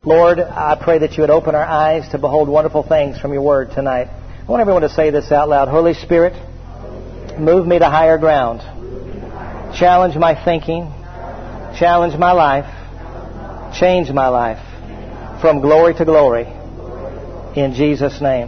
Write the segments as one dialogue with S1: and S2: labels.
S1: Lord, I pray that you would open our eyes to behold wonderful things from your word tonight. I want everyone to say this out loud. Holy Spirit, move me to higher ground. Challenge my thinking. Challenge my life. Change my life from glory to glory. In Jesus' name.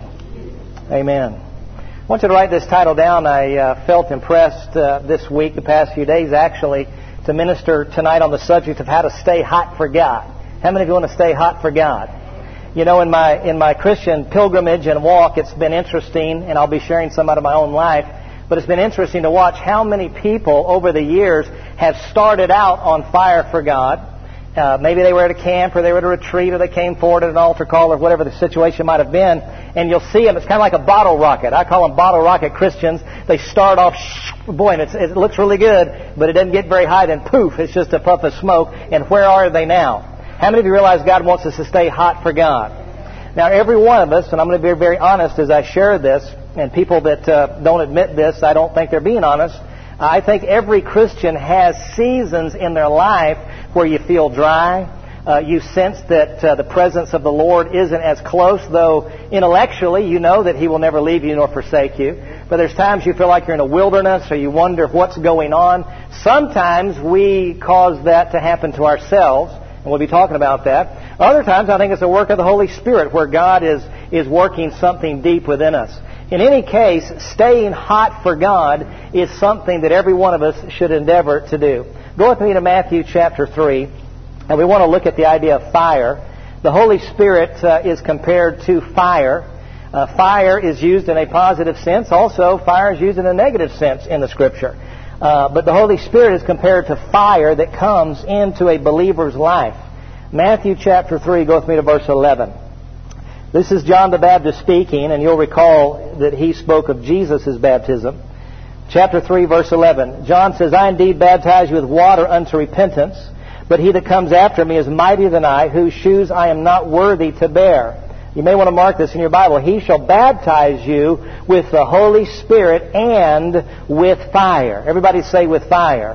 S1: Amen. I want you to write this title down. I felt impressed this week, the past few days actually, to minister tonight on the subject of how to stay hot for God. How many of you want to stay hot for God? You know, in my Christian pilgrimage and walk, it's been interesting, and I'll be sharing some out of my own life, but it's been interesting to watch how many people over the years have started out on fire for God. Maybe they were at a camp, or they were at a retreat, or they came forward at an altar call, or whatever the situation might have been, and you'll see them. It's kind of like a bottle rocket. I call them bottle rocket Christians. They start off, boy, and it looks really good, but it doesn't get very high, then poof, it's just a puff of smoke, and where are they now? How many of you realize God wants us to stay hot for God? Now, every one of us, and I'm going to be very honest as I share this, and people that don't admit this, I don't think they're being honest. I think every Christian has seasons in their life where you feel dry. You sense that the presence of the Lord isn't as close, though intellectually you know that He will never leave you nor forsake you. But there's times you feel like you're in a wilderness, or you wonder what's going on. Sometimes we cause that to happen to ourselves, and we'll be talking about that. Other times I think it's a work of the Holy Spirit where God is working something deep within us. In any case, staying hot for God is something that every one of us should endeavor to do. Go with me to Matthew chapter 3, and we want to look at the idea of fire. The Holy Spirit is compared to fire. Fire is used in a positive sense. Also, fire is used in a negative sense in the Scripture. But the Holy Spirit is compared to fire that comes into a believer's life. Matthew chapter 3, go with me to verse 11. This is John the Baptist speaking, and you'll recall that he spoke of Jesus' baptism. Chapter 3, verse 11. John says, I indeed baptize you with water unto repentance, but he that comes after me is mightier than I, whose shoes I am not worthy to bear. You may want to mark this in your Bible. He shall baptize you with the Holy Spirit and with fire. Everybody say with fire.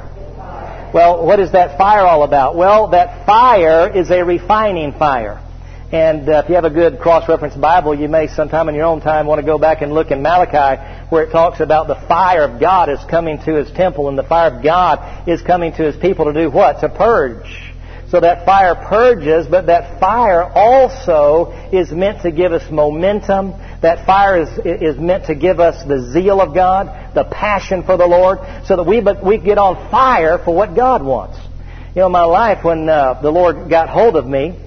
S1: Well, what is that fire all about? Well, that fire is a refining fire. And if you have a good cross-reference Bible, you may sometime in your own time want to go back and look in Malachi, where it talks about the fire of God is coming to His temple, and the fire of God is coming to His people to do what? To purge. So that fire purges, but that fire also is meant to give us momentum. That fire is meant to give us the zeal of God, the passion for the Lord, so that we get on fire for what God wants. You know, in my life, when the Lord got hold of me,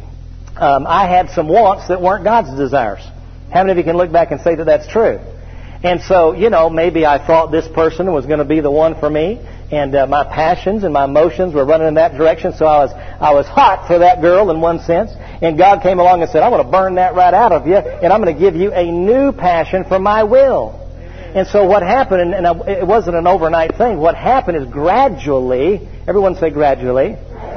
S1: I had some wants that weren't God's desires. How many of you can look back and say that that's true? And so, you know, maybe I thought this person was going to be the one for me, and my passions and my emotions were running in that direction, so I was hot for that girl in one sense, and God came along and said, I'm going to burn that right out of you, and I'm going to give you a new passion for my will. And so what happened, and it wasn't an overnight thing, what happened is gradually, everyone say gradually,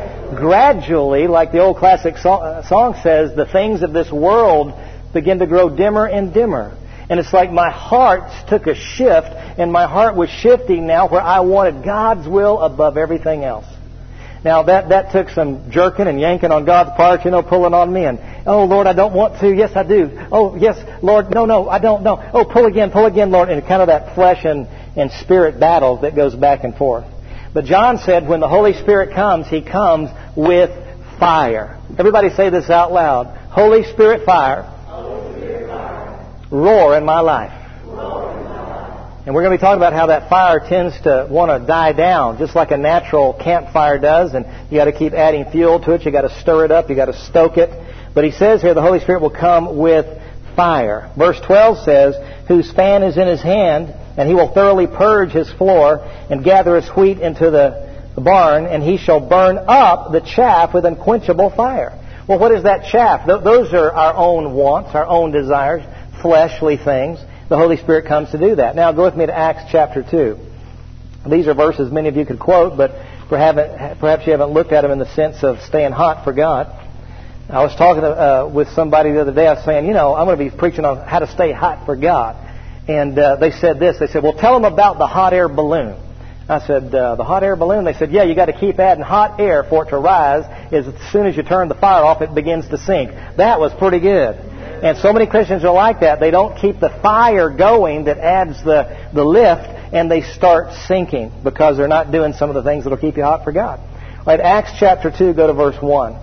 S1: like the old classic song says, the things of this world begin to grow dimmer and dimmer. And it's like my heart took a shift, and my heart was shifting now where I wanted God's will above everything else. Now, that took some jerking and yanking on God's part, you know, pulling on me. And, oh, Lord, I don't want to. Yes, I do. Oh, yes, Lord. No, I don't know. Oh, pull again, Lord. And kind of that flesh and spirit battle that goes back and forth. But John said when the Holy Spirit comes, He comes with fire. Everybody say this out loud. Holy Spirit fire. Holy Spirit fire. Roar in my life. And we're going to be talking about how that fire tends to want to die down, just like a natural campfire does. And you got to keep adding fuel to it. You got to stir it up. You got to stoke it. But he says here the Holy Spirit will come with fire. Verse 12 says, whose fan is in his hand, and he will thoroughly purge his floor and gather his wheat into the barn, and he shall burn up the chaff with unquenchable fire. Well, what is that chaff? Those are our own wants, our own desires, fleshly things. The Holy Spirit comes to do that. Now, go with me to Acts chapter 2. These are verses many of you could quote, but perhaps you haven't looked at them in the sense of staying hot for God. I was talking with somebody the other day. I was saying, you know, I'm going to be preaching on how to stay hot for God. And they said this. They said, well, tell them about the hot air balloon. I said, the hot air balloon? They said, yeah, you got to keep adding hot air for it to rise. As soon as you turn the fire off, it begins to sink. That was pretty good. And so many Christians are like that. They don't keep the fire going that adds the lift, and they start sinking because they're not doing some of the things that will keep you hot for God. All right, Acts chapter 2, go to verse 1.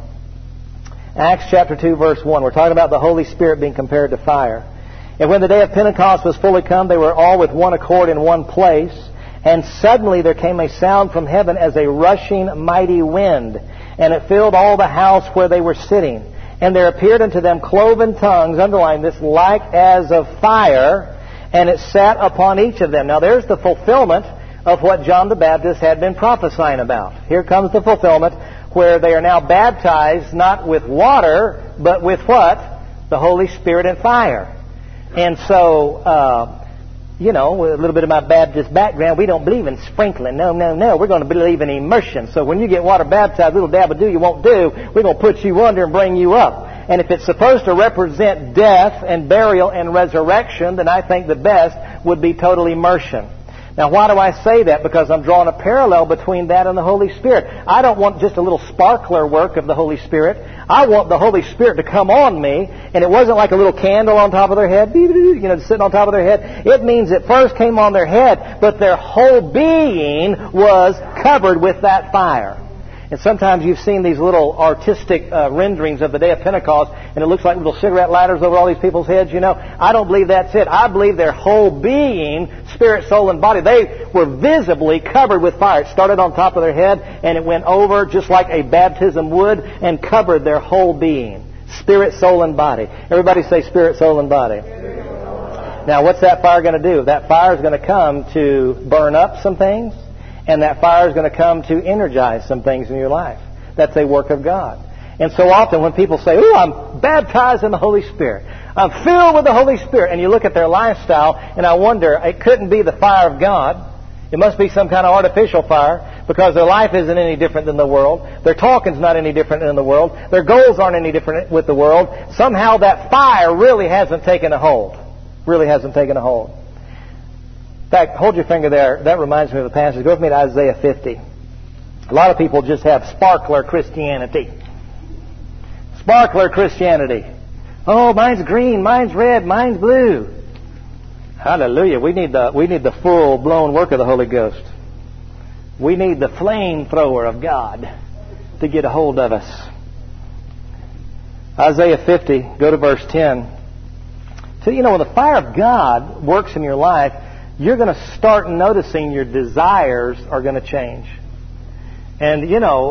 S1: Acts chapter 2, verse 1. We're talking about the Holy Spirit being compared to fire. And when the day of Pentecost was fully come, they were all with one accord in one place. And suddenly there came a sound from heaven as a rushing mighty wind, and it filled all the house where they were sitting. And there appeared unto them cloven tongues, underline this, like as of fire, and it sat upon each of them. Now there's the fulfillment of what John the Baptist had been prophesying about. Here comes the fulfillment where they are now baptized not with water, but with what? The Holy Spirit and fire. And so, with a little bit of my Baptist background, we don't believe in sprinkling. No. We're going to believe in immersion. So when you get water baptized, little dab of do you won't do, we're going to put you under and bring you up. And if it's supposed to represent death and burial and resurrection, then I think the best would be total immersion. Now, why do I say that? Because I'm drawing a parallel between that and the Holy Spirit. I don't want just a little sparkler work of the Holy Spirit. I want the Holy Spirit to come on me, and it wasn't like a little candle on top of their head, sitting on top of their head. It means it first came on their head, but their whole being was covered with that fire. And sometimes you've seen these little artistic renderings of the day of Pentecost, and it looks like little cigarette lighters over all these people's heads, I don't believe that's it. I believe their whole being, spirit, soul, and body, they were visibly covered with fire. It started on top of their head, and it went over just like a baptism would, and covered their whole being. Spirit, soul, and body. Everybody say spirit, soul, and body. Now, what's that fire going to do? That fire is going to come to burn up some things. And that fire is going to come to energize some things in your life. That's a work of God. And so often when people say, "Ooh, I'm baptized in the Holy Spirit. I'm filled with the Holy Spirit," and you look at their lifestyle, and I wonder, it couldn't be the fire of God. It must be some kind of artificial fire, because their life isn't any different than the world. Their talking's not any different than the world. Their goals aren't any different with the world. Somehow that fire really hasn't taken a hold. Really hasn't taken a hold. In fact, hold your finger there. That reminds me of the passage. Go with me to Isaiah 50. A lot of people just have sparkler Christianity. Sparkler Christianity. Oh, mine's green, mine's red, mine's blue. Hallelujah. We need the full-blown work of the Holy Ghost. We need the flamethrower of God to get a hold of us. Isaiah 50, go to verse 10. So, when the fire of God works in your life, you're going to start noticing your desires are going to change. And,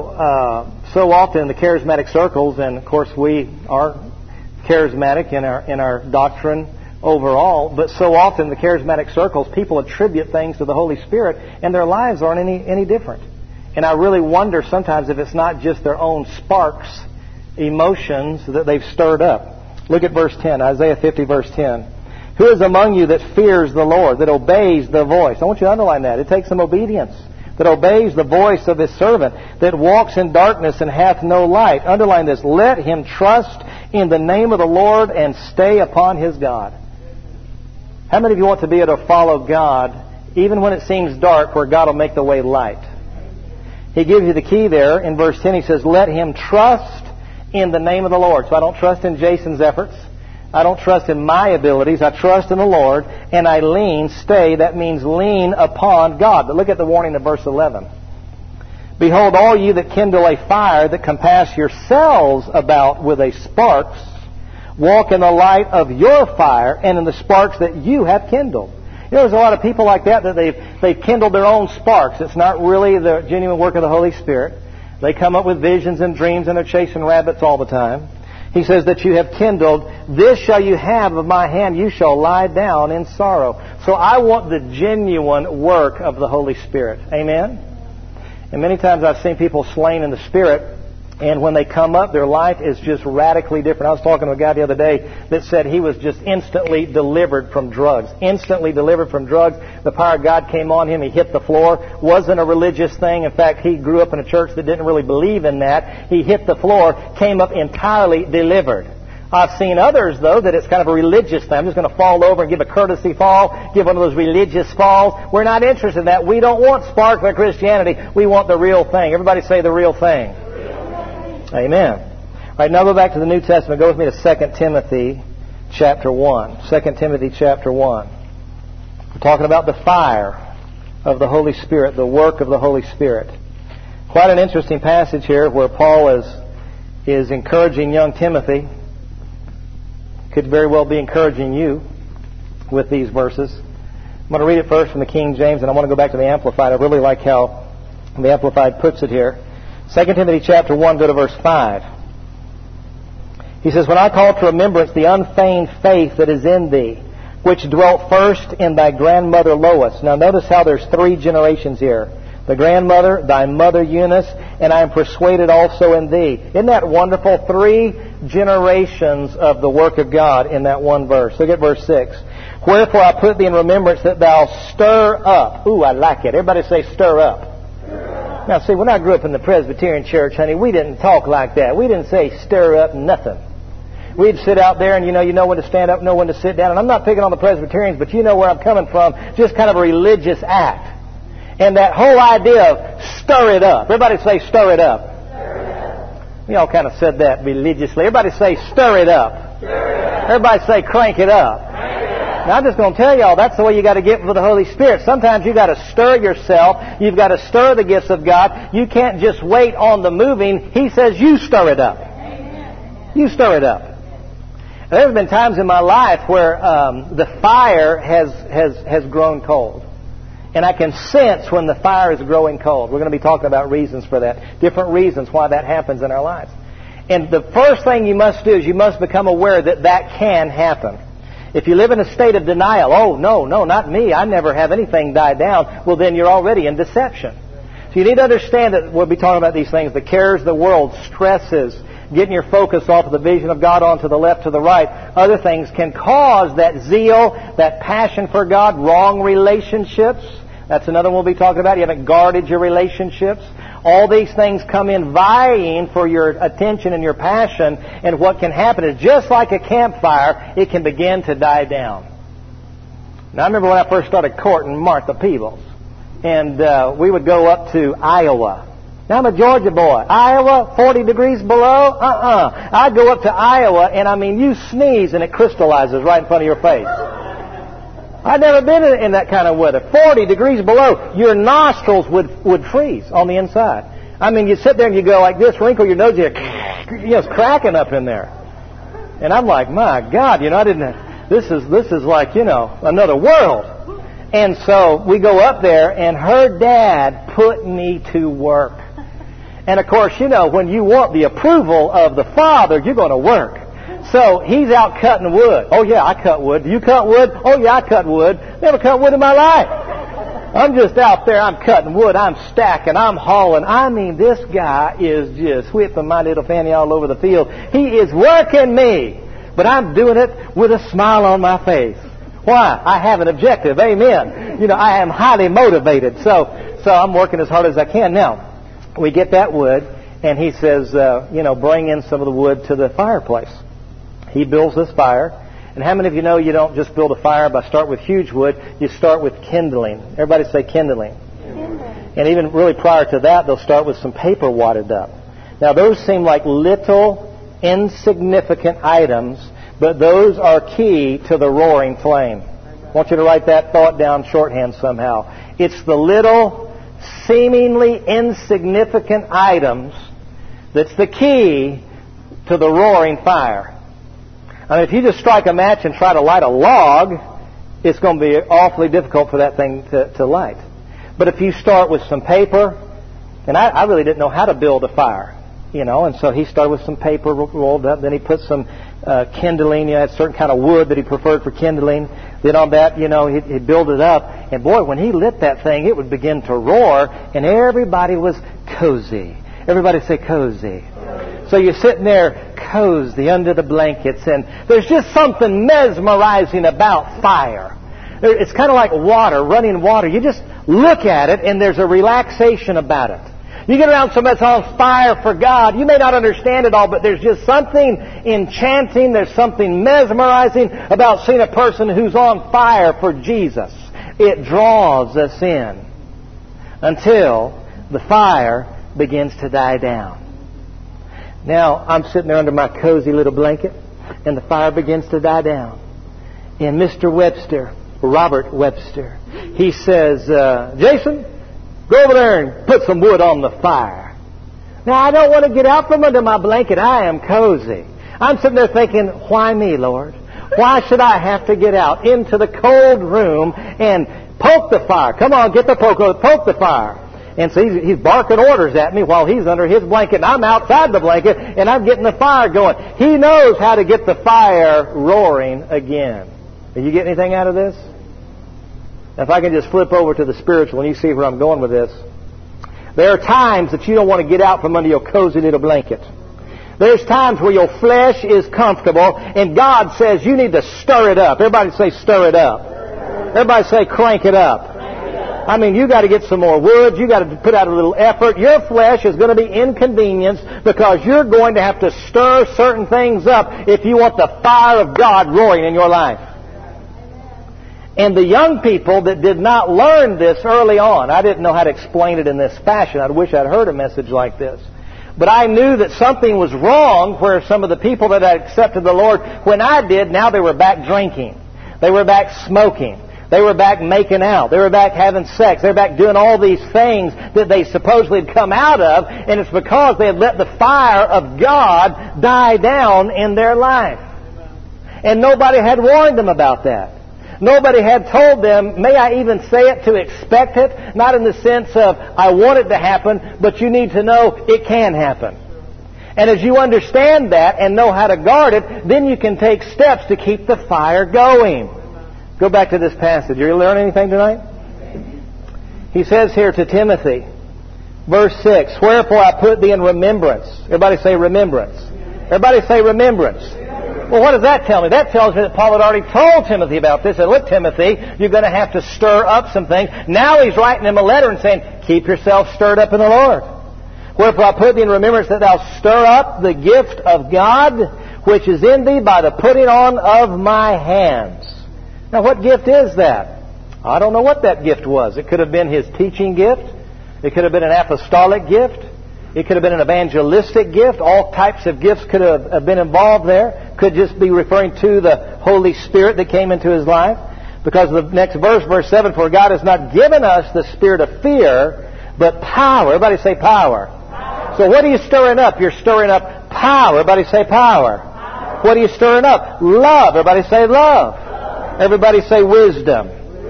S1: so often in the charismatic circles, and of course we are charismatic in our doctrine overall, but so often in the charismatic circles, people attribute things to the Holy Spirit, and their lives aren't any different. And I really wonder sometimes if it's not just their own sparks, emotions that they've stirred up. Look at verse 10, Isaiah 50, verse 10. Who is among you that fears the Lord, that obeys the voice? I want you to underline that. It takes some obedience. That obeys the voice of His servant, that walks in darkness and hath no light. Underline this. Let him trust in the name of the Lord and stay upon his God. How many of you want to be able to follow God even when it seems dark, where God will make the way light? He gives you the key there. In verse 10 he says, let him trust in the name of the Lord. So I don't trust in Jason's efforts. I don't trust in my abilities. I trust in the Lord, and I stay. That means lean upon God. But look at the warning of verse 11. Behold, all you that kindle a fire, that compass yourselves about with a sparks, walk in the light of your fire and in the sparks that you have kindled. There's a lot of people like that they've kindled their own sparks. It's not really the genuine work of the Holy Spirit. They come up with visions and dreams, and they're chasing rabbits all the time. He says that you have kindled, this shall you have of my hand, you shall lie down in sorrow. So I want the genuine work of the Holy Spirit. Amen? And many times I've seen people slain in the Spirit, and when they come up, their life is just radically different. I was talking to a guy the other day that said he was just instantly delivered from drugs. Instantly delivered from drugs. The power of God came on him. He hit the floor. Wasn't a religious thing. In fact, he grew up in a church that didn't really believe in that. He hit the floor, came up entirely delivered. I've seen others, though, that it's kind of a religious thing. I'm just going to fall over and give a courtesy fall, give one of those religious falls. We're not interested in that. We don't want sparkler Christianity. We want the real thing. Everybody say the real thing. Amen. All right, now go back to the New Testament. Go with me to 2 Timothy chapter 1. 2 Timothy chapter 1. We're talking about the fire of the Holy Spirit, the work of the Holy Spirit. Quite an interesting passage here where Paul is encouraging young Timothy. Could very well be encouraging you with these verses. I'm going to read it first from the King James, and I want to go back to the Amplified. I really like how the Amplified puts it here. 2 Timothy chapter 1, go to verse 5. He says, "When I call to remembrance the unfeigned faith that is in thee, which dwelt first in thy grandmother Lois." Now notice how there's 3 generations here. The grandmother, thy mother Eunice, and I am persuaded also in thee. Isn't that wonderful? 3 generations of the work of God in that one verse. Look at verse 6. "Wherefore I put thee in remembrance that thou stir up." Ooh, I like it. Everybody say stir up. Now see, when I grew up in the Presbyterian church, honey, we didn't talk like that. We didn't say stir up nothing. We'd sit out there and you know when to stand up, know when to sit down. And I'm not picking on the Presbyterians, but you know where I'm coming from. Just kind of a religious act. And that whole idea of stir it up. Everybody say stir it up. Stir it up. We all kind of said that religiously. Everybody say stir it up. Stir it up. Everybody say crank it up. Crank it up. Now I'm just going to tell y'all that's the way you got to get with the Holy Spirit. Sometimes you got to stir yourself. You've got to stir the gifts of God. You can't just wait on the moving. He says you stir it up. You stir it up. There have been times in my life where the fire has grown cold. And I can sense when the fire is growing cold. We're going to be talking about reasons for that. Different reasons why that happens in our lives. And the first thing you must do is you must become aware that that can happen. If you live in a state of denial, oh, no, not me, I never have anything die down, well, then you're already in deception. So you need to understand that we'll be talking about these things. The cares of the world, stresses, getting your focus off of the vision of God onto the left, to the right. Other things can cause that zeal, that passion for God, wrong relationships. That's another one we'll be talking about. You haven't guarded your relationships. All these things come in vying for your attention and your passion. And what can happen is just like a campfire, it can begin to die down. Now I remember when I first started courting Martha Peebles. And we would go up to Iowa. Now I'm a Georgia boy. Iowa, 40 degrees below? I'd go up to Iowa and I mean you sneeze and it crystallizes right in front of your face. I'd never been in that kind of weather. 40 degrees below. Your nostrils would freeze on the inside. I mean, you sit there and you go like this, wrinkle your nose, it's cracking up in there. And I'm like, my God, I didn't. This is like, another world. And so we go up there, and her dad put me to work. And of course, when you want the approval of the father, you're going to work. So he's out cutting wood. Oh yeah, I cut wood. Do you cut wood? Oh yeah, I cut wood. Never cut wood in my life. I'm just out there, I'm cutting wood, I'm stacking, I'm hauling. I mean, this guy is just whipping my little fanny all over the field. He is working me. But I'm doing it with a smile on my face. Why? I have an objective. Amen. I am highly motivated. So I'm working as hard as I can. Now, we get that wood, and he says, bring in some of the wood to the fireplace. He builds this fire. And how many of you know you don't just build a fire by start with huge wood, you start with kindling. Everybody say kindling. And even really prior to that, they'll start with some paper wadded up. Now those seem like little, insignificant items, but those are key to the roaring flame. I want you to write that thought down shorthand somehow. It's the little, seemingly insignificant items that's the key to the roaring fire. I mean, if you just strike a match and try to light a log, it's going to be awfully difficult for that thing to light. But if you start with some paper, and I really didn't know how to build a fire, and so he started with some paper rolled up, then he put some kindling, had a certain kind of wood that he preferred for kindling. Then on that, he'd build it up. And boy, when he lit that thing, it would begin to roar, and everybody was cozy. Everybody say cozy. So you're sitting there cozy under the blankets, and there's just something mesmerizing about fire. It's kind of like water, running water. You just look at it, and there's a relaxation about it. You get around somebody that's on fire for God. You may not understand it all, but there's just something enchanting, there's something mesmerizing about seeing a person who's on fire for Jesus. It draws us in until the fire begins to die down. Now, I'm sitting there under my cozy little blanket, and the fire begins to die down. And Mr. Webster, Robert Webster, he says, Jason, go over there and put some wood on the fire. Now, I don't want to get out from under my blanket. I am cozy. I'm sitting there thinking, why me, Lord? Why should I have to get out into the cold room and poke the fire? Come on, get the poke the fire. And so he's barking orders at me while he's under his blanket, and I'm outside the blanket, and I'm getting the fire going. He knows how to get the fire roaring again. Did you get anything out of this? If I can just flip over to the spiritual and you see where I'm going with this. There are times that you don't want to get out from under your cozy little blanket. There's times where your flesh is comfortable and God says you need to stir it up. Everybody say stir it up. Everybody say crank it up. I mean, you got to get some more wood. You got to put out a little effort. Your flesh is going to be inconvenienced because you're going to have to stir certain things up if you want the fire of God roaring in your life. And the young people that did not learn this early on, I didn't know how to explain it in this fashion. I wish I'd heard a message like this. But I knew that something was wrong where some of the people that had accepted the Lord when I did, now they were back drinking. They were back smoking. They were back making out. They were back having sex. They were back doing all these things that they supposedly had come out of. And it's because they had let the fire of God die down in their life. And nobody had warned them about that. Nobody had told them, may I even say it, to expect it? Not in the sense of, I want it to happen, but you need to know it can happen. And as you understand that and know how to guard it, then you can take steps to keep the fire going. Go back to this passage. Are you learning anything tonight? He says here to Timothy, verse 6, wherefore I put thee in remembrance. Everybody say remembrance. Everybody say remembrance. Well, what does that tell me? That tells me that Paul had already told Timothy about this. And look, Timothy, you're going to have to stir up some things. Now he's writing him a letter and saying, keep yourself stirred up in the Lord. Wherefore I put thee in remembrance that thou stir up the gift of God, which is in thee by the putting on of my hands. Now, what gift is that? I don't know what that gift was. It could have been his teaching gift. It could have been an apostolic gift. It could have been an evangelistic gift. All types of gifts could have been involved there. Could just be referring to the Holy Spirit that came into his life. Because the next verse, verse 7, for God has not given us the spirit of fear, but power. Everybody say power. So what are you stirring up? You're stirring up power. Everybody say power. What are you stirring up? Love. Everybody say love. Everybody say wisdom.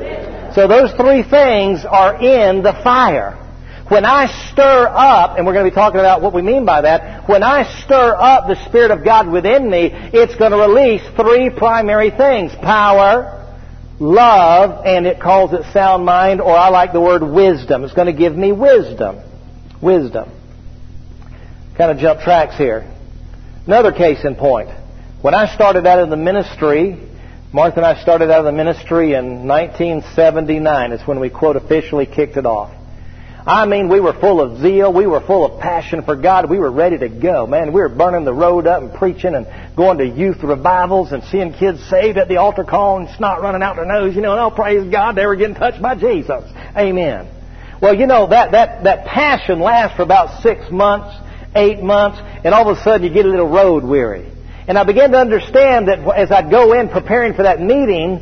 S1: So those three things are in the fire. When I stir up, and we're going to be talking about what we mean by that, when I stir up the Spirit of God within me, it's going to release three primary things. Power, love, and it calls it sound mind, or I like the word wisdom. It's going to give me wisdom. Wisdom. Kind of jump tracks here. Another case in point. When I started out in the ministry, Martha and I started out of the ministry in 1979. It's when we, quote, officially kicked it off. I mean, we were full of zeal. We were full of passion for God. We were ready to go. Man, we were burning the road up and preaching and going to youth revivals and seeing kids saved at the altar call and snot running out their nose. You know, and oh, praise God, they were getting touched by Jesus. Amen. Well, you know, that passion lasts for about 6 months, 8 months, and all of a sudden you get a little road weary. And I began to understand that as I'd go in preparing for that meeting,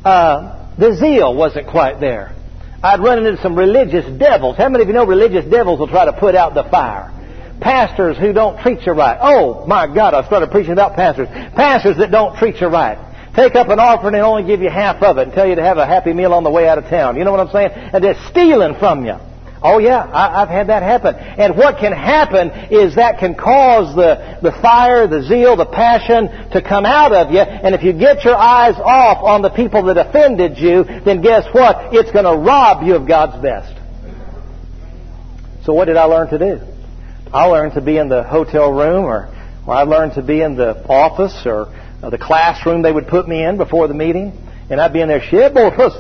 S1: the zeal wasn't quite there. I'd run into some religious devils. How many of you know religious devils will try to put out the fire? Pastors who don't treat you right. Oh, my God, I started preaching about pastors. Pastors that don't treat you right. Take up an offering and only give you half of it and tell you to have a happy meal on the way out of town. You know what I'm saying? And they're stealing from you. Oh, yeah, I've had that happen. And what can happen is that can cause the fire, the zeal, the passion to come out of you. And if you get your eyes off on the people that offended you, then guess what? It's going to rob you of God's best. So what did I learn to do? I learned to be in the hotel room, or I learned to be in the office or the classroom they would put me in before the meeting. And I'd be in there, what was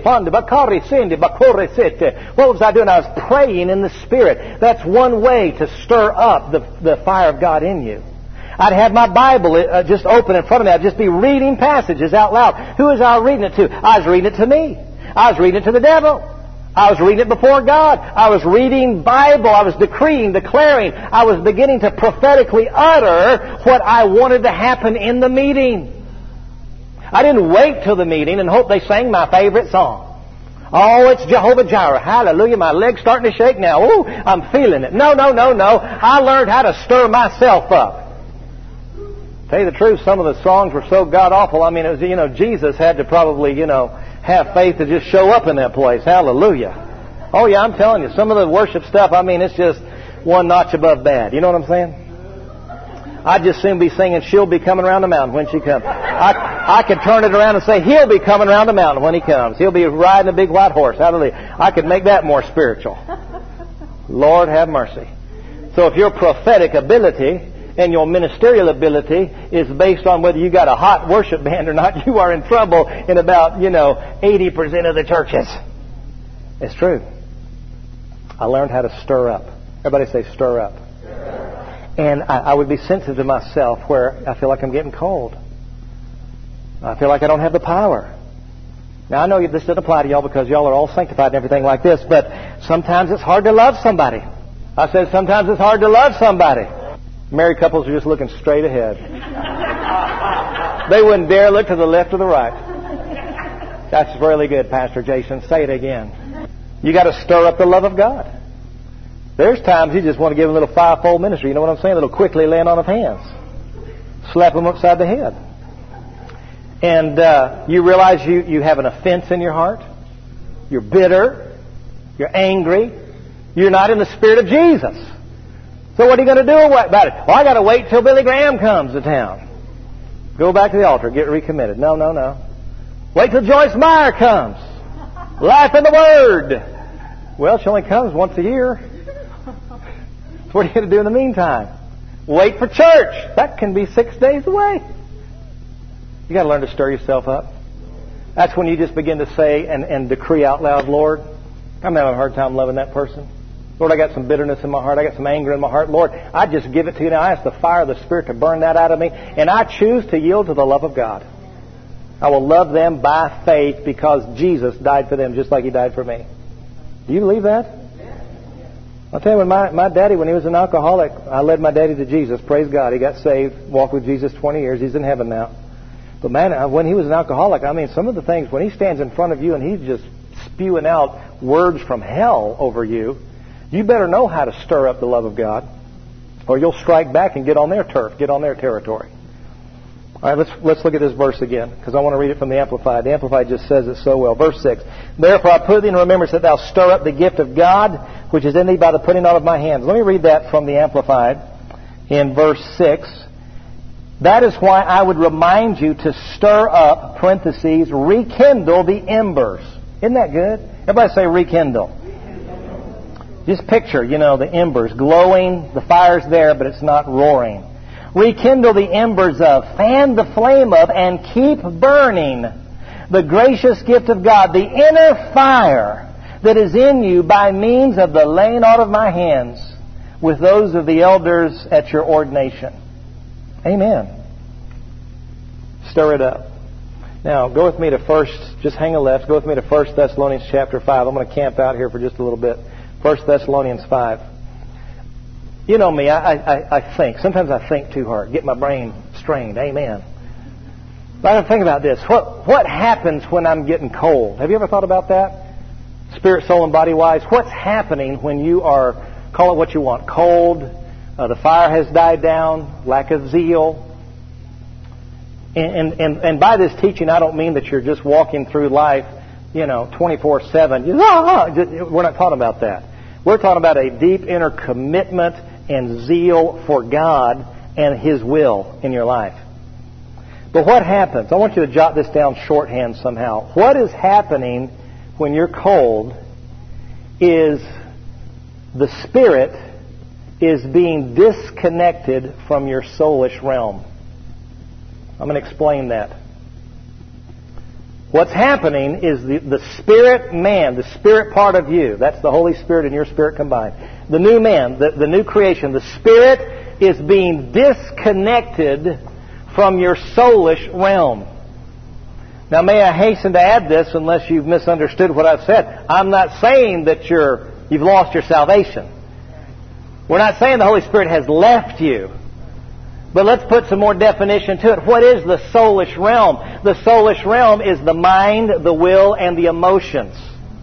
S1: I doing? I was praying in the Spirit. That's one way to stir up the fire of God in you. I'd have my Bible just open in front of me. I'd just be reading passages out loud. Who was I reading it to? I was reading it to me. I was reading it to the devil. I was reading it before God. I was reading Bible. I was decreeing, declaring. I was beginning to prophetically utter what I wanted to happen in the meeting. I didn't wait till the meeting and hope they sang my favorite song. Oh, it's Jehovah Jireh. Hallelujah. My leg's starting to shake now. Ooh, I'm feeling it. No. I learned how to stir myself up. Tell you the truth, some of the songs were so god-awful. I mean, it was, Jesus had to probably, have faith to just show up in that place. Hallelujah. Oh, yeah, I'm telling you, some of the worship stuff, I mean, it's just one notch above bad. You know what I'm saying? I'd just soon be singing, she'll be coming around the mountain when she comes. I could turn it around and say, he'll be coming around the mountain when he comes. He'll be riding a big white horse. Hallelujah. I could make that more spiritual. Lord have mercy. So if your prophetic ability and your ministerial ability is based on whether you got a hot worship band or not, you are in trouble in about, 80% of the churches. It's true. I learned how to stir up. Everybody say stir up. And I would be sensitive to myself where I feel like I'm getting cold. I feel like I don't have the power. Now, I know this doesn't apply to y'all because y'all are all sanctified and everything like this, but sometimes it's hard to love somebody. I said sometimes it's hard to love somebody. Married couples are just looking straight ahead. They wouldn't dare look to the left or the right. That's really good, Pastor Jason. Say it again. You got to stir up the love of God. There's times you just want to give a little fivefold ministry. You know what I'm saying? A little quickly laying on of hands. Slap them upside the head. And you realize you have an offense in your heart. You're bitter. You're angry. You're not in the Spirit of Jesus. So what are you going to do about it? Well, I got to wait till Billy Graham comes to town. Go back to the altar. Get recommitted. No. Wait till Joyce Meyer comes. Life in the Word. Well, she only comes once a year. So what are you going to do in the meantime? Wait for church. That can be 6 days away. You got to learn to stir yourself up. That's when you just begin to say and decree out loud, Lord, I'm having a hard time loving that person. Lord, I got some bitterness in my heart. I got some anger in my heart. Lord, I just give it to you now. I ask the fire of the Spirit to burn that out of me. And I choose to yield to the love of God. I will love them by faith because Jesus died for them just like He died for me. Do you believe that? I'll tell you, when my daddy, when he was an alcoholic, I led my daddy to Jesus. Praise God. He got saved, walked with Jesus 20 years. He's in heaven now. But man, when he was an alcoholic, I mean, some of the things, when he stands in front of you and he's just spewing out words from hell over you, you better know how to stir up the love of God, or you'll strike back and get on their turf, get on their territory. All right, let's look at this verse again, because I want to read it from the Amplified. The Amplified just says it so well. Verse 6. Therefore I put thee in remembrance that thou stir up the gift of God, which is in thee by the putting on of my hands. Let me read that from the Amplified in verse 6. That is why I would remind you to stir up, parentheses, rekindle the embers. Isn't that good? Everybody say rekindle. Just picture, the embers glowing. The fire's there, but it's not roaring. Rekindle the embers of, fan the flame of, and keep burning the gracious gift of God, the inner fire that is in you by means of the laying on of my hands with those of the elders at your ordination. Amen. Stir it up. Now, go with me to just hang a left, go with me to 1 Thessalonians chapter 5. I'm going to camp out here for just a little bit. 1 Thessalonians 5. You know me, I think. Sometimes I think too hard. Get my brain strained. Amen. But I think about this. What happens when I'm getting cold? Have you ever thought about that? Spirit, soul, and body-wise. What's happening when you are, call it what you want, cold, the fire has died down, lack of zeal. And by this teaching, I don't mean that you're just walking through life, 24/7. We're not talking about that. We're talking about a deep inner commitment and zeal for God and His will in your life. But what happens? I want you to jot this down shorthand somehow. What is happening when you're cold is the Spirit is being disconnected from your soulish realm. I'm going to explain that. What's happening is the spirit man, the spirit part of you, that's the Holy Spirit and your spirit combined. The new man, the new creation, the spirit is being disconnected from your soulish realm. Now, may I hasten to add this, unless you've misunderstood what I've said. I'm not saying that you've lost your salvation. We're not saying the Holy Spirit has left you. But let's put some more definition to it. What is the soulish realm? The soulish realm is the mind, the will, and the emotions.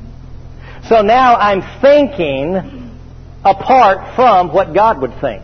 S1: So now I'm thinking apart from what God would think.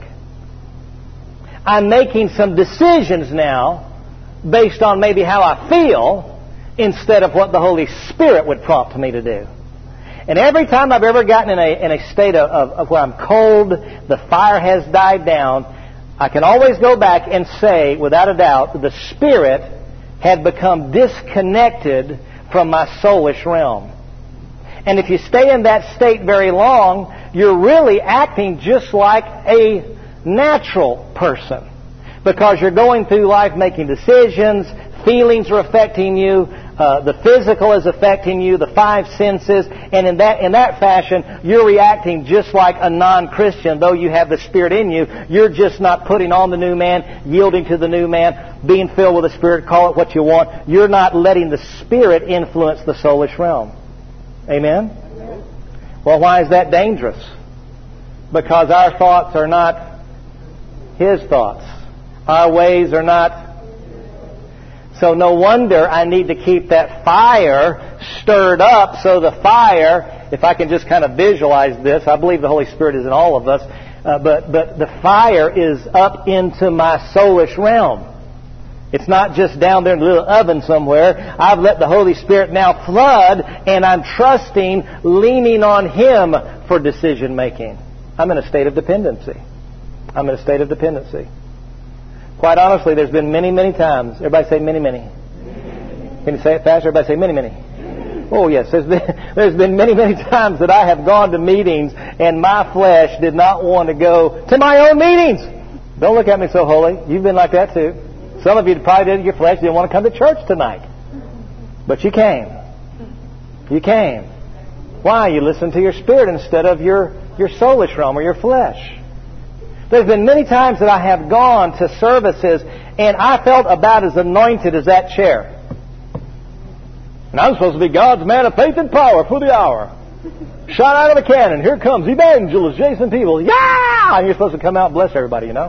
S1: I'm making some decisions now based on maybe how I feel instead of what the Holy Spirit would prompt me to do. And every time I've ever gotten in a state of where I'm cold, the fire has died down, I can always go back and say, without a doubt, that the Spirit had become disconnected from my soulish realm. And if you stay in that state very long, you're really acting just like a natural person. Because you're going through life making decisions, feelings are affecting you, the physical is affecting you, the five senses, and in that fashion, you're reacting just like a non-Christian. Though you have the Spirit in you, you're just not putting on the new man, yielding to the new man, being filled with the Spirit, call it what you want. You're not letting the Spirit influence the soulish realm. Amen? Well, why is that dangerous? Because our thoughts are not His thoughts. Our ways are not. So no wonder I need to keep that fire stirred up. So the fire, if I can just kind of visualize this, I believe the Holy Spirit is in all of us, but the fire is up into my soulish realm. It's not just down there in the little oven somewhere. I've let the Holy Spirit now flood, and I'm trusting, leaning on Him for decision making. I'm in a state of dependency. I'm in a state of dependency. Quite honestly, there's been many, many times. Everybody say many, many. Can you say it faster? Everybody say many, many. Oh, yes. There's been many, many times that I have gone to meetings and my flesh did not want to go to my own meetings. Don't look at me so holy. You've been like that too. Some of you probably did. Your flesh didn't want to come to church tonight. But you came. You came. Why? You listened to your spirit instead of your soulish realm or your flesh. There's been many times that I have gone to services and I felt about as anointed as that chair. And I'm supposed to be God's man of faith and power for the hour. Shot out of a cannon. Here comes evangelist Jason Peebles. Yeah! And you're supposed to come out and bless everybody, you know.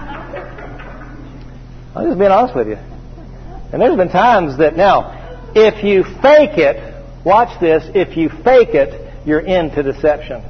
S1: I'm just being honest with you. And there's been times that, now, if you fake it, watch this, if you fake it, you're into deception.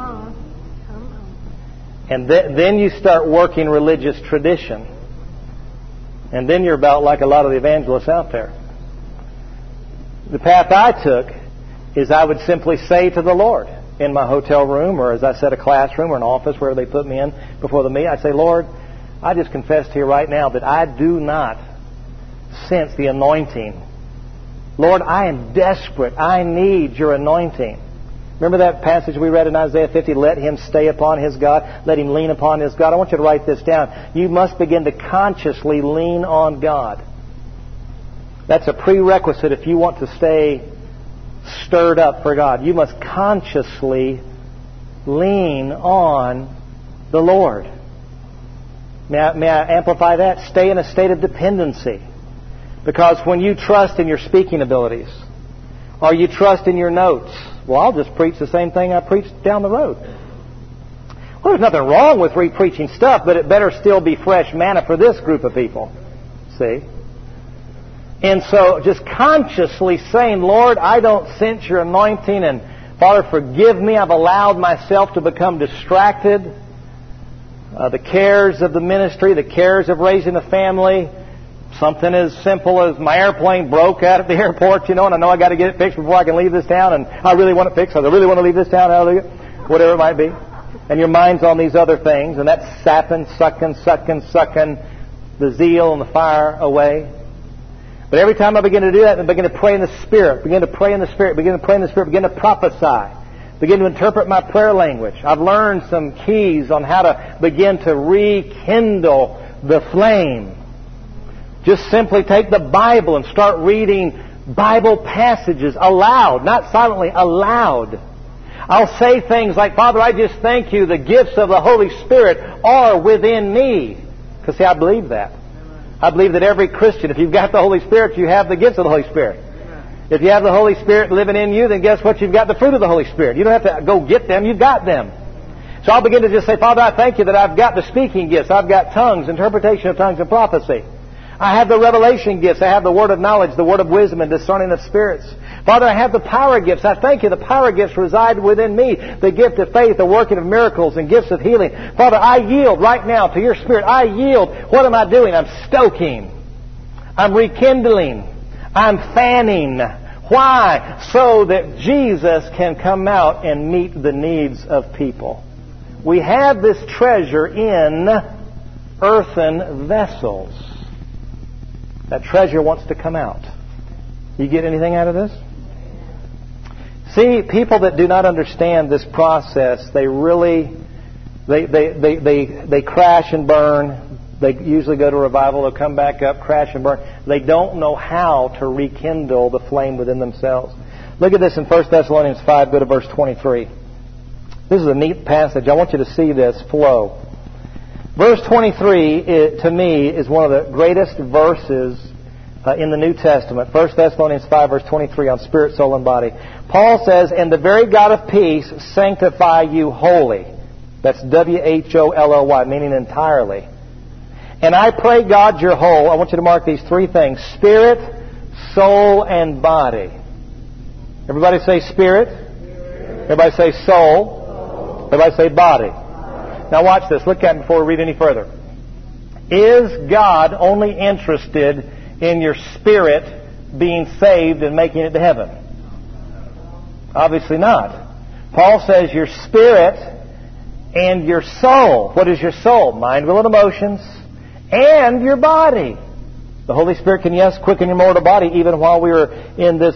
S1: And then you start working religious tradition. And then you're about like a lot of the evangelists out there. The path I took is I would simply say to the Lord in my hotel room, or as I said, a classroom or an office where they put me in before the meeting, I'd say, Lord, I just confess to you right now that I do not sense the anointing. Lord, I am desperate. I need your anointing. Remember that passage we read in Isaiah 50? Let him stay upon his God. Let him lean upon his God. I want you to write this down. You must begin to consciously lean on God. That's a prerequisite if you want to stay stirred up for God. You must consciously lean on the Lord. May I amplify that? Stay in a state of dependency. Because when you trust in your speaking abilities, or you trust in your notes, well, I'll just preach the same thing I preached down the road. Well, there's nothing wrong with re-preaching stuff, but it better still be fresh manna for this group of people. See? And so just consciously saying, Lord, I don't sense your anointing, and Father, forgive me. I've allowed myself to become distracted. The cares of the ministry, the cares of raising a family, something as simple as my airplane broke out at the airport, and I know I got to get it fixed before I can leave this town, and I really want it fixed, I really want to leave this town, hallelujah, whatever it might be. And your mind's on these other things, and that's sapping, sucking the zeal and the fire away. But every time I begin to do that, I begin to pray in the Spirit, begin to prophesy, begin to interpret my prayer language. I've learned some keys on how to begin to rekindle the flame. Just simply take the Bible and start reading Bible passages aloud, not silently, aloud. I'll say things like, Father, I just thank you, the gifts of the Holy Spirit are within me. Because see, I believe that. I believe that every Christian, if you've got the Holy Spirit, you have the gifts of the Holy Spirit. If you have the Holy Spirit living in you, then guess what? You've got the fruit of the Holy Spirit. You don't have to go get them, you've got them. So I'll begin to just say, Father, I thank you that I've got the speaking gifts. I've got tongues, interpretation of tongues and prophecy. I have the revelation gifts. I have the word of knowledge, the word of wisdom, and discerning of spirits. Father, I have the power gifts. I thank you. The power gifts reside within me. The gift of faith, the working of miracles, and gifts of healing. Father, I yield right now to your Spirit. I yield. What am I doing? I'm stoking. I'm rekindling. I'm fanning. Why? So that Jesus can come out and meet the needs of people. We have this treasure in earthen vessels. That treasure wants to come out. You get anything out of this? See, people that do not understand this process, they really, they crash and burn. They usually go to revival, they'll come back up, crash and burn. They don't know how to rekindle the flame within themselves. Look at this in 1 Thessalonians 5, go to verse 23. This is a neat passage. I want you to see this flow. Verse 23, to me, is one of the greatest verses in the New Testament. 1 Thessalonians 5, verse 23 on spirit, soul, and body. Paul says, and the very God of peace sanctify you wholly. That's W-H-O-L-L-Y, meaning entirely. And I pray God your whole. I want you to mark these three things. Spirit, soul, and body. Everybody say spirit. Everybody say soul. Everybody say body. Now watch this. Look at it before we read any further. Is God only interested in your spirit being saved and making it to heaven? Obviously not. Paul says your spirit and your soul. What is your soul? Mind, will, and emotions. And your body. The Holy Spirit can, yes, quicken your mortal body even while we are in this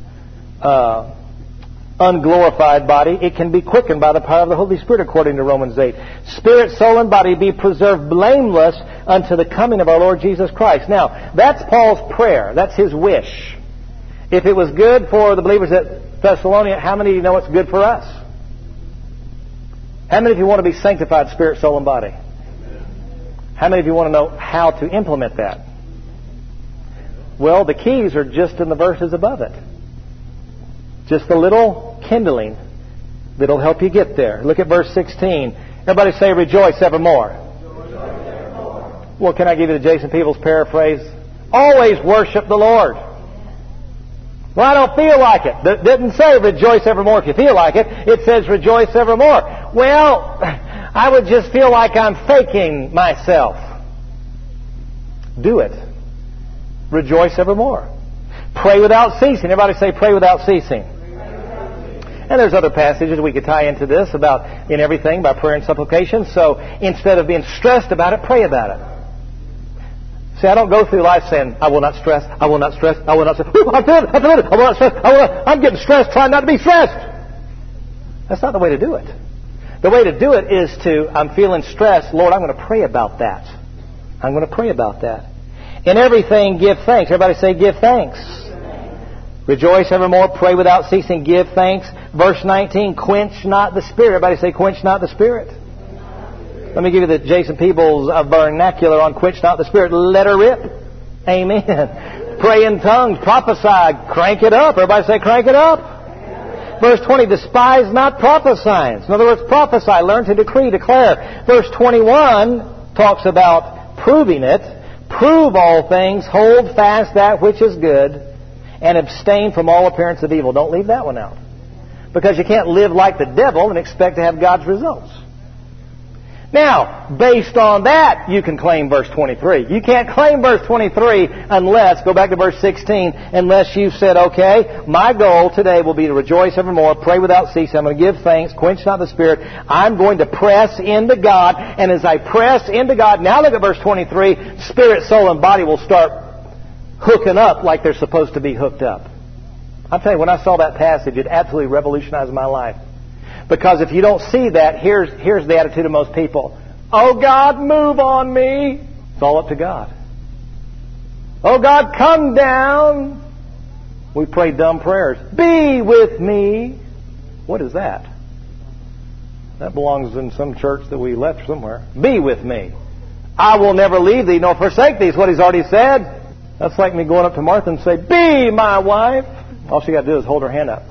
S1: unglorified body. It can be quickened by the power of the Holy Spirit according to Romans 8. Spirit, soul, and body be preserved blameless unto the coming of our Lord Jesus Christ. Now, that's Paul's prayer. That's his wish. If it was good for the believers at Thessalonica, how many of you know it's good for us? How many of you want to be sanctified, spirit, soul, and body? How many of you want to know how to implement that? Well, the keys are just in the verses above it. Just a little kindling that'll help you get there. Look at verse 16. Everybody say, rejoice evermore. Rejoice evermore. Well, can I give you the Jason Peebles paraphrase? Always worship the Lord. Well, I don't feel like it. It didn't say rejoice evermore if you feel like it. It says rejoice evermore. Well, I would just feel like I'm faking myself. Do it. Rejoice evermore. Pray without ceasing. Everybody say pray without ceasing. And there's other passages we could tie into this about in everything by prayer and supplication. So instead of being stressed about it, pray about it. See, I don't go through life saying, I will not stress, I will not stress, I will not stress. I feel it, I will not stress, I'm getting stressed, trying not to be stressed. That's not the way to do it. The way to do it is I'm feeling stressed. Lord, I'm going to pray about that. I'm going to pray about that. In everything, give thanks. Everybody say, give thanks. Rejoice evermore, pray without ceasing, give thanks. Verse 19, quench not the Spirit. Everybody say, quench not the Spirit. Let me give you the Jason Peebles vernacular on quench not the Spirit. Let her rip. Amen. Pray in tongues, prophesy, crank it up. Everybody say, crank it up. Verse 20, despise not prophesying. In other words, prophesy, learn to decree, declare. Verse 21 talks about proving it. Prove all things, hold fast that which is good, and abstain from all appearance of evil. Don't leave that one out. Because you can't live like the devil and expect to have God's results. Now, based on that, you can claim verse 23. You can't claim verse 23 unless, go back to verse 16, unless you've said, okay, my goal today will be to rejoice evermore, pray without ceasing, I'm going to give thanks, quench not the Spirit, I'm going to press into God, and as I press into God, now look at verse 23, spirit, soul, and body will start hooking up like they're supposed to be hooked up. I'll tell you, when I saw that passage, it absolutely revolutionized my life. Because if you don't see that, here's the attitude of most people. Oh, God, move on me. It's all up to God. Oh, God, come down. We pray dumb prayers. Be with me. What is that? That belongs in some church that we left somewhere. Be with me. I will never leave thee nor forsake thee is what he's already said. That's like me going up to Martha and say, be my wife. All she got to do is hold her hand up.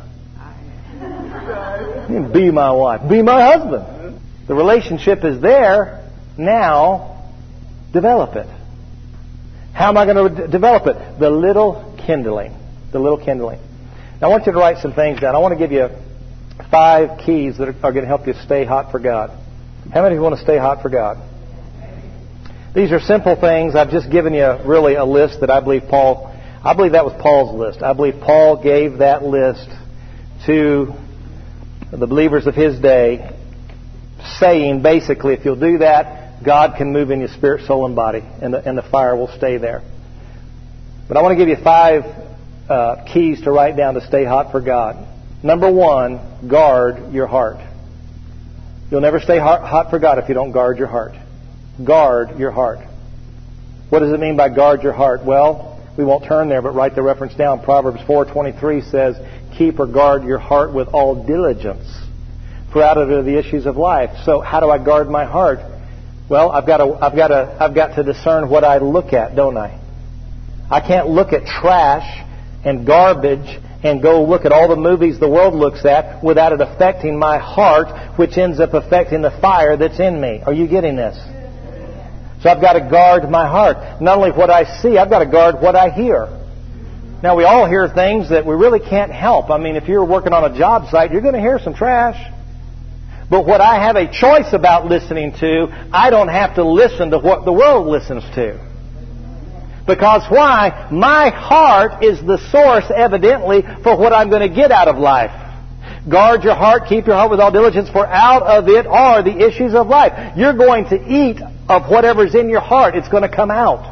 S1: Be my wife. Be my husband. The relationship is there. Now, develop it. How am I going to develop it? The little kindling. The little kindling. Now, I want you to write some things down. I want to give you 5 keys that are going to help you stay hot for God. How many of you want to stay hot for God? These are simple things. I've just given you really a list that I believe that was Paul's list. I believe Paul gave that list to the believers of his day, saying basically, if you'll do that, God can move in your spirit, soul, and body, and the fire will stay there. But I want to give you 5 keys to write down to stay hot for God. Number 1, guard your heart. You'll never stay hot for God if you don't guard your heart. Guard your heart. What does it mean by guard your heart? Well, we won't turn there, but write the reference down. Proverbs 4:23 says, keep or guard your heart with all diligence, for out of it are the issues of life. So how do I guard my heart? Well, I've got to discern what I look at, don't I? I can't look at trash and garbage and go look at all the movies the world looks at without it affecting my heart, which ends up affecting the fire that's in me. Are you getting this? So I've got to guard my heart. Not only what I see, I've got to guard what I hear. Now, we all hear things that we really can't help. I mean, if you're working on a job site, you're going to hear some trash. But what I have a choice about listening to, I don't have to listen to what the world listens to. Because why? My heart is the source, evidently, for what I'm going to get out of life. Guard your heart, keep your heart with all diligence, for out of it are the issues of life. You're going to eat of whatever's in your heart. It's going to come out.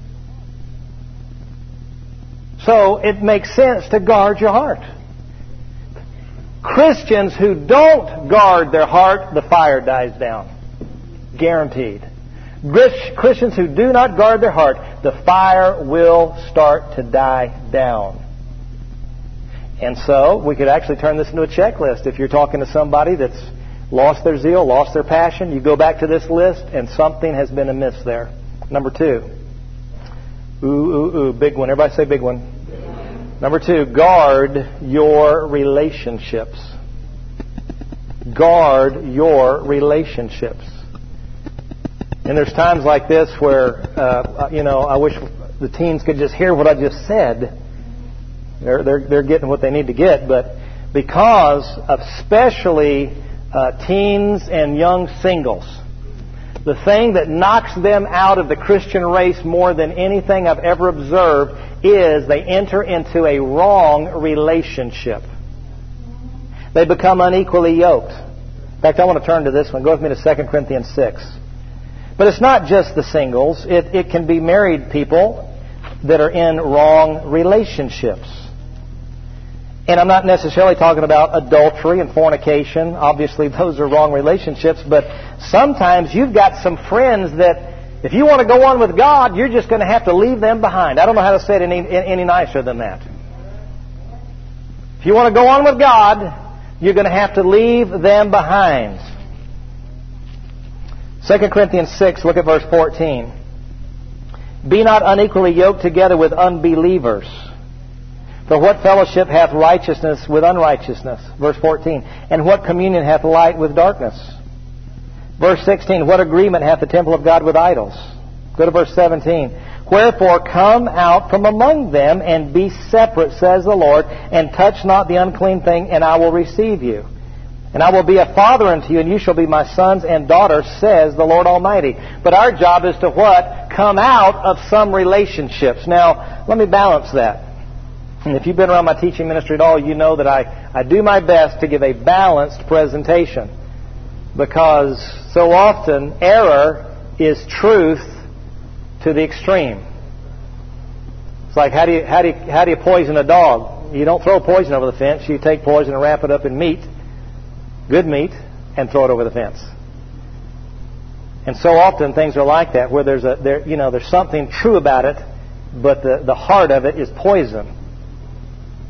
S1: So it makes sense to guard your heart. Christians who don't guard their heart, the fire dies down. Guaranteed. Christians who do not guard their heart, the fire will start to die down. And so we could actually turn this into a checklist. If you're talking to somebody that's lost their zeal, lost their passion, you go back to this list and something has been amiss there. Number 2. Big one. Everybody say big one. Number 2, guard your relationships. Guard your relationships. And there's times like this where, I wish the teens could just hear what I just said. They're getting what they need to get, but because of especially teens and young singles, the thing that knocks them out of the Christian race more than anything I've ever observed is they enter into a wrong relationship. They become unequally yoked. In fact, I want to turn to this one. Go with me to 2 Corinthians 6. But it's not just the singles. It can be married people that are in wrong relationships. And I'm not necessarily talking about adultery and fornication. Obviously, those are wrong relationships. But sometimes you've got some friends that if you want to go on with God, you're just going to have to leave them behind. I don't know how to say it any nicer than that. If you want to go on with God, you're going to have to leave them behind. 2 Corinthians 6, look at verse 14. Be not unequally yoked together with unbelievers. For what fellowship hath righteousness with unrighteousness? Verse 14. And what communion hath light with darkness? Verse 16. What agreement hath the temple of God with idols? Go to verse 17. Wherefore come out from among them and be separate, says the Lord, and touch not the unclean thing, and I will receive you. And I will be a father unto you, and you shall be my sons and daughters, says the Lord Almighty. But our job is to what? Come out of some relationships. Now, let me balance that. And if you've been around my teaching ministry at all, you know that I do my best to give a balanced presentation. Because so often, error is truth to the extreme. It's like, how do you poison a dog? You don't throw poison over the fence. You take poison and wrap it up in meat, good meat, and throw it over the fence. And so often things are like that, where there's something true about it, but the heart of it is poison.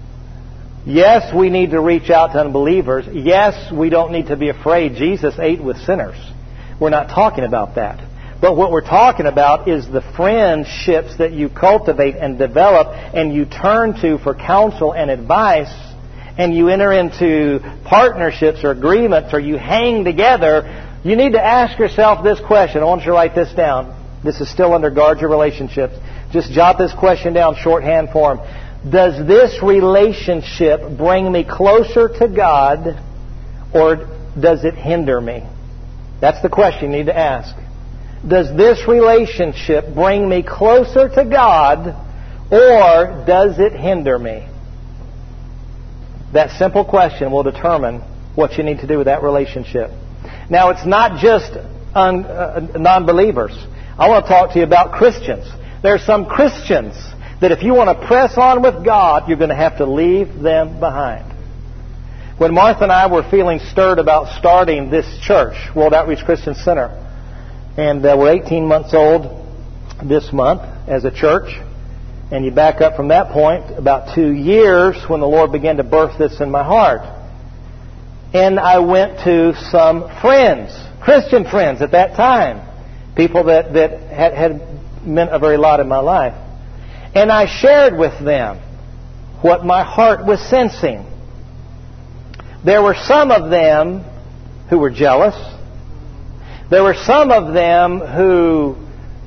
S1: Yes, we need to reach out to unbelievers. Yes, we don't need to be afraid. Jesus ate with sinners. We're not talking about that. But what we're talking about is the friendships that you cultivate and develop and you turn to for counsel and advice, and you enter into partnerships or agreements, or you hang together. You need to ask yourself this question. I want you to write this down. This is still under Guard Your Relationships. Just jot this question down, shorthand form. Does this relationship bring me closer to God, or does it hinder me? That's the question you need to ask. Does this relationship bring me closer to God, or does it hinder me? That simple question will determine what you need to do with that relationship. Now, it's not just non-believers. I want to talk to you about Christians. There are some Christians that if you want to press on with God, you're going to have to leave them behind. When Martha and I were feeling stirred about starting this church, World Outreach Christian Center, and we're 18 months old this month as a church, and you back up from that point about 2 years when the Lord began to birth this in my heart. And I went to some friends, Christian friends at that time, people that had meant a very lot in my life. And I shared with them what my heart was sensing. There were some of them who were jealous. There were some of them who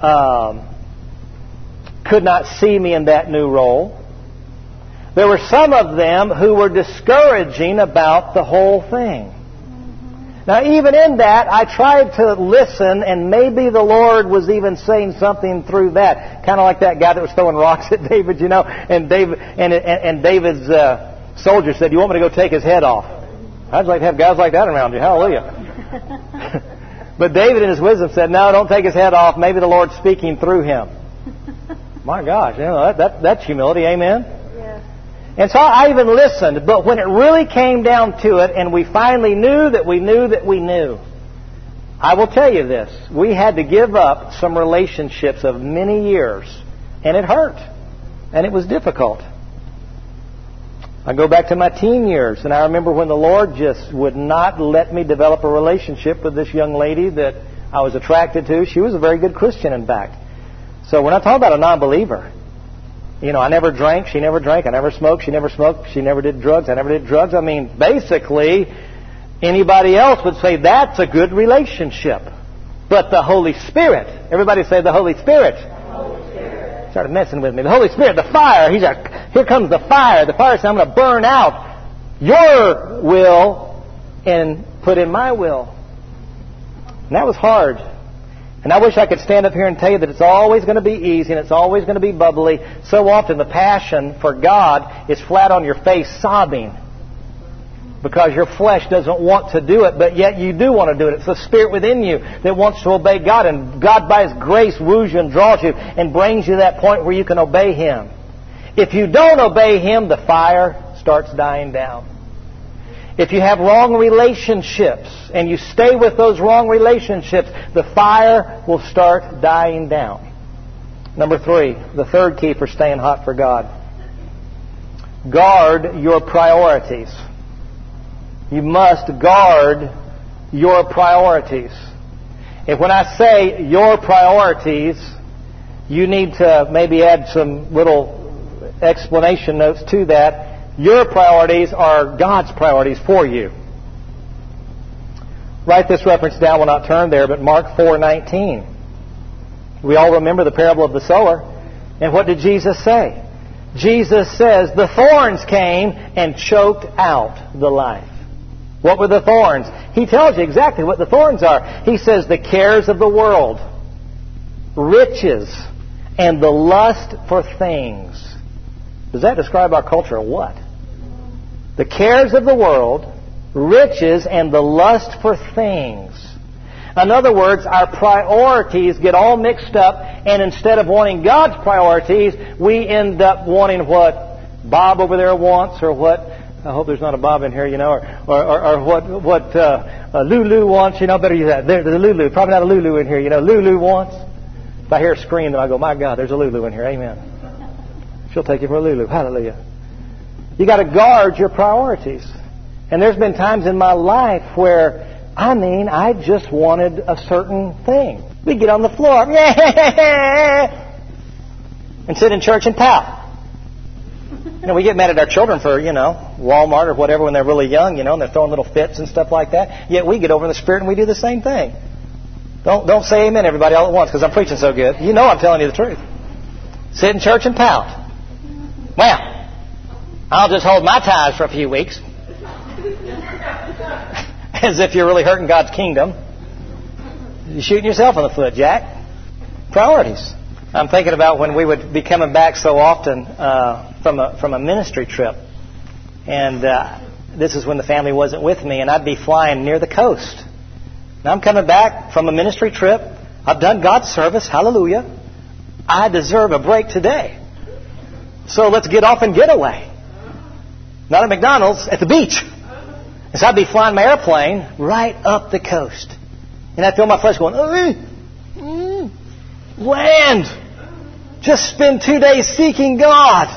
S1: could not see me in that new role. There were some of them who were discouraging about the whole thing. Now, even in that, I tried to listen, and maybe the Lord was even saying something through that. Kind of like that guy that was throwing rocks at David, you know, and David's soldier said, "You want me to go take his head off?" I'd like to have guys like that around you. Hallelujah. But David in his wisdom said, "No, don't take his head off. Maybe the Lord's speaking through him." My gosh, you know, that's humility, amen?
S2: Yes.
S1: And so I even listened, but when it really came down to it, and we finally knew that we knew that we knew, I will tell you this, we had to give up some relationships of many years, and it hurt, and it was difficult. I go back to my teen years, and I remember when the Lord just would not let me develop a relationship with this young lady that I was attracted to. She was a very good Christian, in fact. So we're not talking about a non-believer. You know, I never drank, she never drank. I never smoked, she never smoked. She never did drugs, I never did drugs. I mean, basically, anybody else would say that's a good relationship. But the Holy Spirit, everybody say the Holy Spirit. Started messing with me. The Holy Spirit, the fire. Here comes the fire. The fire says, "I'm going to burn out your will and put in my will." And that was hard. And I wish I could stand up here and tell you that it's always going to be easy and it's always going to be bubbly. So often the passion for God is flat on your face sobbing because your flesh doesn't want to do it, but yet you do want to do it. It's the Spirit within you that wants to obey God, and God by His grace woos you and draws you and brings you to that point where you can obey Him. If you don't obey Him, the fire starts dying down. If you have wrong relationships and you stay with those wrong relationships, the fire will start dying down. Number 3, the third key for staying hot for God. Guard your priorities. You must guard your priorities. And when I say your priorities, you need to maybe add some little explanation notes to that. Your priorities are God's priorities for you. Write this reference down. We'll not turn there, but Mark 4:19. We all remember the parable of the sower. And what did Jesus say? Jesus says, the thorns came and choked out the life. What were the thorns? He tells you exactly what the thorns are. He says the cares of the world, riches, and the lust for things. Does that describe our culture or what? The cares of the world, riches, and the lust for things. In other words, our priorities get all mixed up, and instead of wanting God's priorities, we end up wanting what Bob over there wants, or what, I hope there's not a Bob in here, you know, or what Lulu wants, you know, better use that. There's a Lulu, probably not a Lulu in here, you know, Lulu wants. If I hear a scream, then I go, my God, there's a Lulu in here, amen. She'll take you for a Lulu, hallelujah. You got to guard your priorities. And there's been times in my life where, I just wanted a certain thing. We get on the floor and sit in church and pout. We get mad at our children for, Walmart or whatever when they're really young, and they're throwing little fits and stuff like that. Yet we get over in the Spirit and we do the same thing. Don't say amen, everybody, all at once, because I'm preaching so good. I'm telling you the truth. Sit in church and pout. Well, I'll just hold my tithes for a few weeks. As if you're really hurting God's kingdom. You're shooting yourself in the foot, Jack. Priorities. I'm thinking about when we would be coming back so often from a ministry trip. And this is when the family wasn't with me, and I'd be flying near the coast. Now I'm coming back from a ministry trip. I've done God's service. Hallelujah. I deserve a break today. So let's get off and get away. Not at McDonald's, at the beach. And so I'd be flying my airplane right up the coast. And I'd feel my flesh going, land! Just spend 2 days seeking God.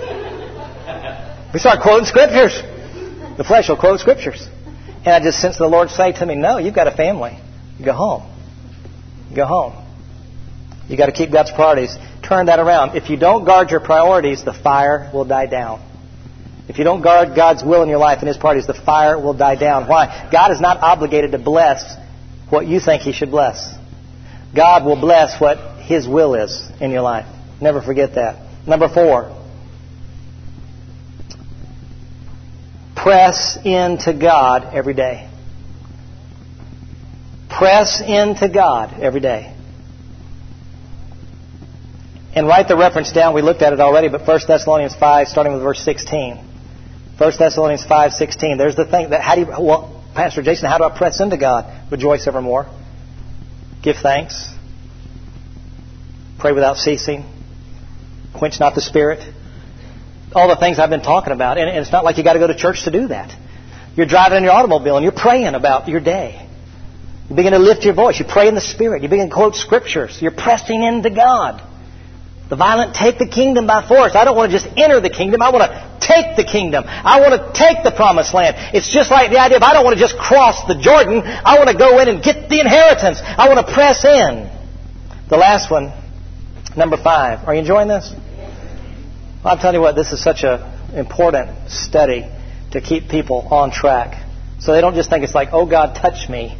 S1: We start quoting scriptures. The flesh will quote scriptures. And I just sense the Lord say to me, no, you've got a family. You go home. You go home. You've got to keep God's priorities. Turn that around. If you don't guard your priorities, the fire will die down. If you don't guard God's will in your life and His priorities, the fire will die down. Why? God is not obligated to bless what you think He should bless. God will bless what His will is in your life. Never forget that. Number 4. Press into God every day. Press into God every day. And write the reference down. We looked at it already, but 1 Thessalonians 5, starting with verse 16. 1 Thessalonians 5:16. There's the thing that Pastor Jason, how do I press into God? Rejoice evermore. Give thanks. Pray without ceasing. Quench not the Spirit. All the things I've been talking about. And it's not like you got to go to church to do that. You're driving in your automobile and you're praying about your day. You begin to lift your voice. You pray in the Spirit. You begin to quote scriptures. You're pressing into God. The violent take the kingdom by force. I don't want to just enter the kingdom. I want to take the kingdom. I want to take the promised land. It's just like the idea of I don't want to just cross the Jordan. I want to go in and get the inheritance. I want to press in. The last one, number 5. Are you enjoying this? Well, I'll tell you what, this is such an important study to keep people on track. So they don't just think it's like, oh, God, touch me.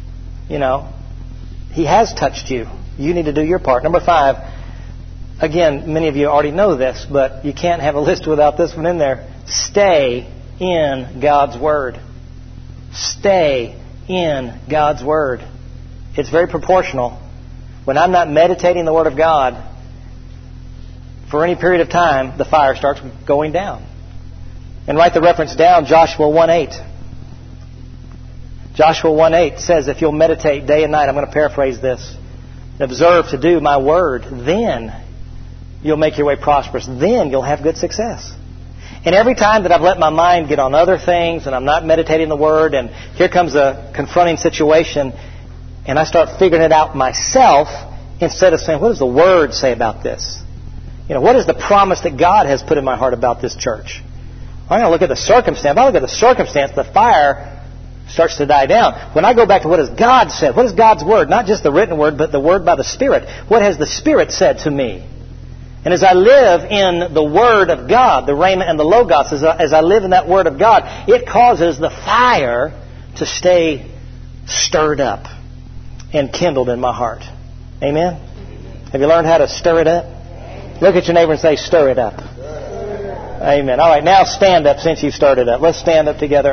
S1: He has touched you. You need to do your part. Number 5. Again, many of you already know this, but you can't have a list without this one in there. Stay in God's Word. Stay in God's Word. It's very proportional. When I'm not meditating the Word of God, for any period of time, the fire starts going down. And write the reference down, Joshua 1:8. Joshua 1:8 says, if you'll meditate day and night, I'm going to paraphrase this, observe to do my word, then you'll make your way prosperous. Then you'll have good success. And every time that I've let my mind get on other things and I'm not meditating the Word and here comes a confronting situation and I start figuring it out myself instead of saying, what does the Word say about this? What is the promise that God has put in my heart about this church? I'm going to look at the circumstance. If I look at the circumstance, the fire starts to die down. When I go back to what has God said, what is God's Word? Not just the written Word, but the Word by the Spirit. What has the Spirit said to me? And as I live in the Word of God, the Rhema and the Logos, as I live in that Word of God, it causes the fire to stay stirred up and kindled in my heart. Amen? Have you learned how to stir it up? Look at your neighbor and say, stir it up. Amen. All right, now stand up since you've stirred it up. Let's stand up together.